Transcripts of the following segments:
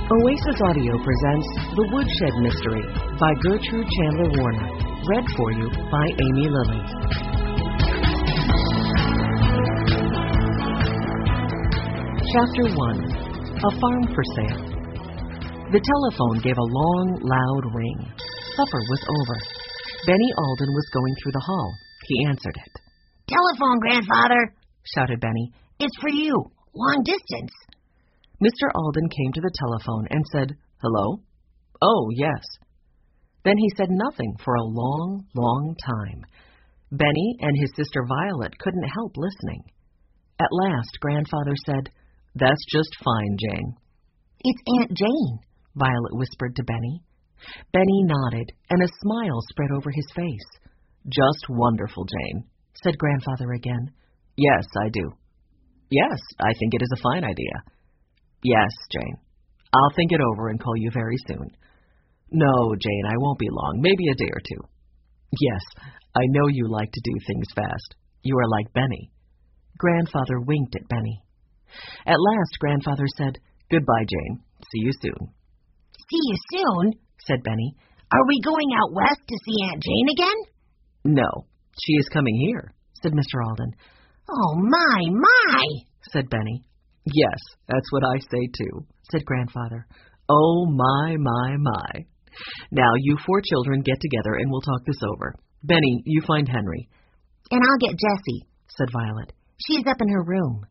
Oasis Audio presents The Woodshed Mystery by Gertrude Chandler Warner. Read for you by Amy Lilly. Chapter 1. A Farm for Sale. The telephone gave a long, loud ring. Supper was over. Benny Alden was going through the hall. He answered it. "Telephone, Grandfather," shouted Benny. "It's for you. Long distance." Mr. Alden came to the telephone and said, "Hello?" "Oh, yes." Then he said nothing for a long, long time. Benny and his sister Violet couldn't help listening. At last, Grandfather said, "That's just fine, Jane." "It's Aunt Jane," Violet whispered to Benny. Benny nodded, and a smile spread over his face. "Just wonderful, Jane," said Grandfather again. "Yes, I do." "Yes, I think it is a fine idea." "Yes, Jane. I'll think it over and call you very soon." "No, Jane, I won't be long. Maybe a day or two." "Yes, I know you like to do things fast. You are like Benny." Grandfather winked at Benny. At last, Grandfather said, "Goodbye, Jane. See you soon." "See you soon," said Benny. "Are we going out west to see Aunt Jane again?" "No, she is coming here," said Mr. Alden. "Oh, my," said Benny. "Yes, that's what I say, too," said Grandfather. "Oh, my. Now, you four children get together and we'll talk this over. Benny, you find Henry." "And I'll get Jessie," said Violet. "She's up in her room."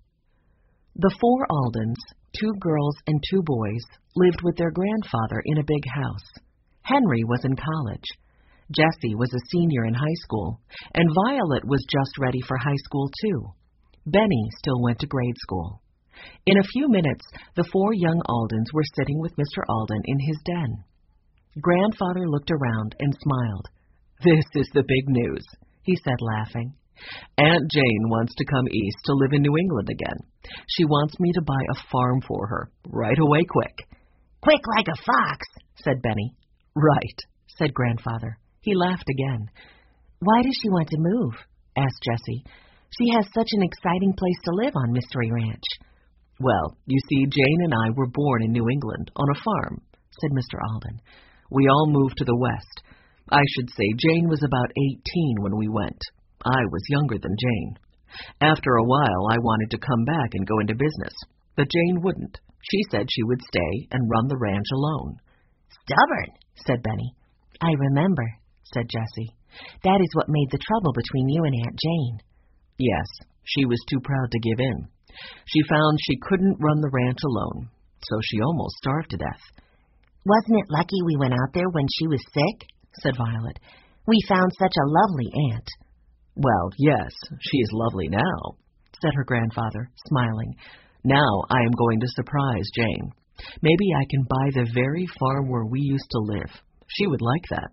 The four Aldens, 2 girls and 2 boys, lived with their grandfather in a big house. Henry was in college. Jessie was a senior in high school, and Violet was just ready for high school, too. Benny still went to grade school. In a few minutes, the 4 young Aldens were sitting with Mr. Alden in his den. Grandfather looked around and smiled. "This is the big news," he said, laughing. "Aunt Jane wants to come east to live in New England again. She wants me to buy a farm for her, right away quick." "Quick like a fox," said Benny. "Right," said Grandfather. He laughed again. "Why does she want to move?" asked Jessie. "She has such an exciting place to live on Mystery Ranch." "Well, you see, Jane and I were born in New England on a farm," said Mr. Alden. "We all moved to the west. I should say Jane was about 18 when we went. I was younger than Jane. After a while, I wanted to come back and go into business, but Jane wouldn't. She said she would stay and run the ranch alone." "Stubborn," said Benny. "I remember," said Jessie. "That is what made the trouble between you and Aunt Jane." "Yes, she was too proud to give in. She found she couldn't run the ranch alone, so she almost starved to death." "Wasn't it lucky we went out there when she was sick?" said Violet. "We found such a lovely aunt." "Well, yes, she is lovely now," said her grandfather, smiling. "Now I am going to surprise Jane. Maybe I can buy the very farm where we used to live. She would like that."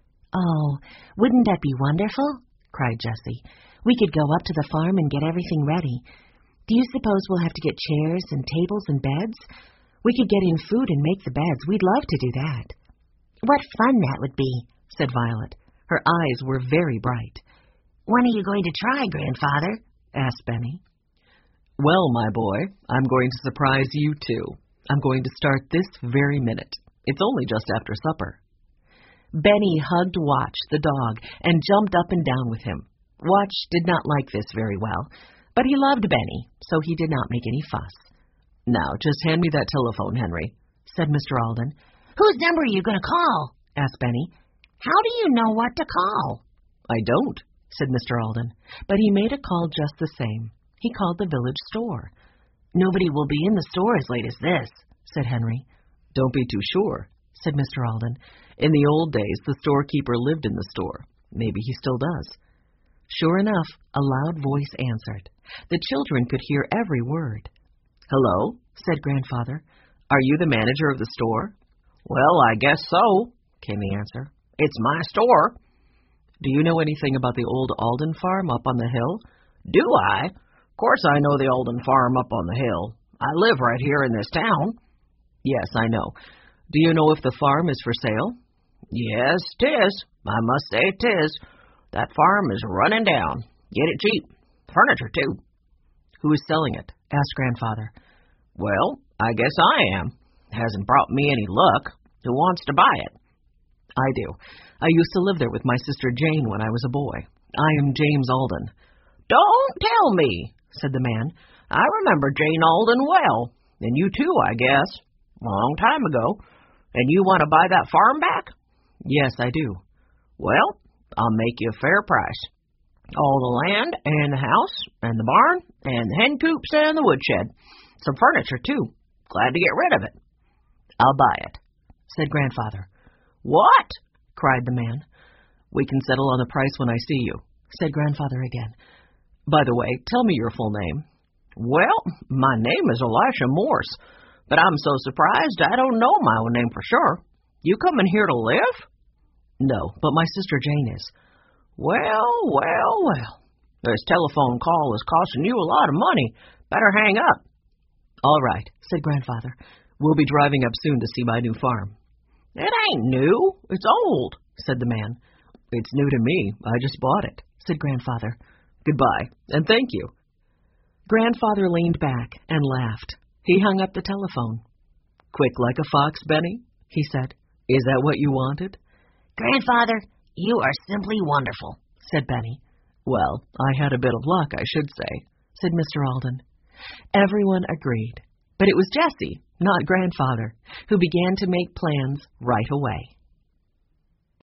"Oh, wouldn't that be wonderful?" cried Jessie. "We could go up to the farm and get everything ready. Do you suppose we'll have to get chairs and tables and beds? We could get in food and make the beds. We'd love to do that." "What fun that would be," said Violet. Her eyes were very bright. "When are you going to try, Grandfather?" asked Benny. "Well, my boy, I'm going to surprise you, too. I'm going to start this very minute. It's only just after supper." Benny hugged Watch, the dog, and jumped up and down with him. Watch did not like this very well, but he loved Benny, so he did not make any fuss. "Now, just hand me that telephone, Henry," said Mr. Alden. "Whose number are you going to call?" asked Benny. "How do you know what to call?" "I don't," said Mr. Alden, but he made a call just the same. He called the village store. "Nobody will be in the store as late as this," said Henry. "Don't be too sure," said Mr. Alden. "In the old days, the storekeeper lived in the store. Maybe he still does." Sure enough, a loud voice answered. The children could hear every word. "Hello," said Grandfather. "Are you the manager of the store?" "Well, I guess so," came the answer. "It's my store." "Do you know anything about the old Alden farm up on the hill?" "Do I? Of course I know the Alden farm up on the hill. I live right here in this town." "Yes, I know. Do you know if the farm is for sale?" "Yes, 'tis. I must say 'tis. That farm is running down. Get it cheap. Furniture, too." "Who is selling it?" asked Grandfather. "Well, I guess I am." Hasn't brought me any luck. Who wants to buy it? I do. I used to live there with my sister Jane when I was a boy. I am James Alden. Don't tell me, said the man. I remember Jane Alden well, and you too, I guess. Long time ago. And you want to buy that farm back? Yes, I do. Well, I'll make you a fair price. All the land, and the house, and the barn, and the hen coops, and the woodshed. Some furniture, too. Glad to get rid of it. I'll buy it, said Grandfather. What? Cried the man. We can settle on the price when I see you, said Grandfather again. By the way, tell me your full name. Well, my name is Elisha Morse, but I'm so surprised I don't know my own name for sure. You coming here to live? No, but my sister Jane is. Well. This telephone call is costing you a lot of money. Better hang up. All right, said Grandfather. We'll be driving up soon to see my new farm. It ain't new. It's old, said the man. It's new to me. I just bought it, said Grandfather. Goodbye, and thank you. Grandfather leaned back and laughed. He hung up the telephone. Quick like a fox, Benny, he said. Is that what you wanted? Grandfather, you are simply wonderful, said Benny. Well, I had a bit of luck, I should say, said Mr. Alden. Everyone agreed, but it was Jessie, not Grandfather, who began to make plans right away.